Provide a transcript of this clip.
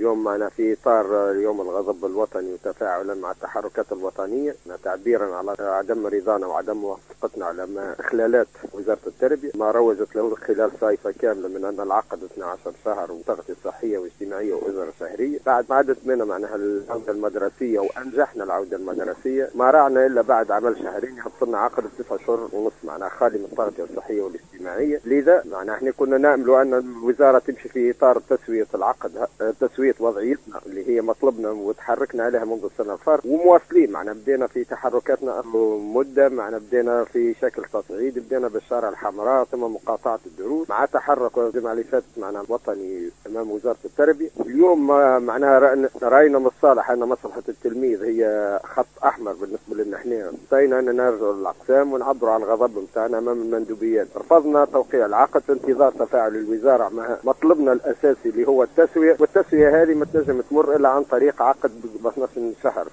اليوم معنا في إطار يوم الغضب الوطني وتفاعلا مع التحركات الوطنية، تعبيرا على عدم رضانا وعدم موافقتنا على ما إخلالات وزارة التربية ما روجت له خلال صيفة كاملة من أن العقد 12 شهر وتغطية صحية واجتماعية وأجرة شهرية. بعد ما عدت منا معناها العودة المدرسية وأنجحنا العودة المدرسية، ما رعنا إلا بعد عمل شهرين يحط لنا عقد 9 شهور ونص معناها خالي من التغطية الصحية والاجتماعية. لذا معناها احنا كنا نأمل أن الوزارة تمشي في إطار تسوية العقد، تسوية وضعيتنا اللي هي مطلبنا وتحركنا عليها منذ السنة الفارطة، ومواصلين معنا بدينا في تحركاتنا مدة، معنا بدينا في شكل تصعيد، بدينا بالشارع الحمراء ثم مقاطعة الدروس مع تحرك الجمعة اللي فاتت معنا الوطني أمام وزارة التربية. اليوم معناها رأينا من الصالح أن مصلحة التلميذ هي خط أحمر بالنسبة لنا احنا، انتهينا أن نرجع للأقسام ونعبر عن الغضب بتاعنا أمام المندوبيات. رفضنا توقيع العقد في انتظار تفاعل الوزارة مع مطلبنا الأساسي اللي هو التسوية، والتسوية هذه ما تنجم تمر إلا عن طريق عقد ب 12 شهر.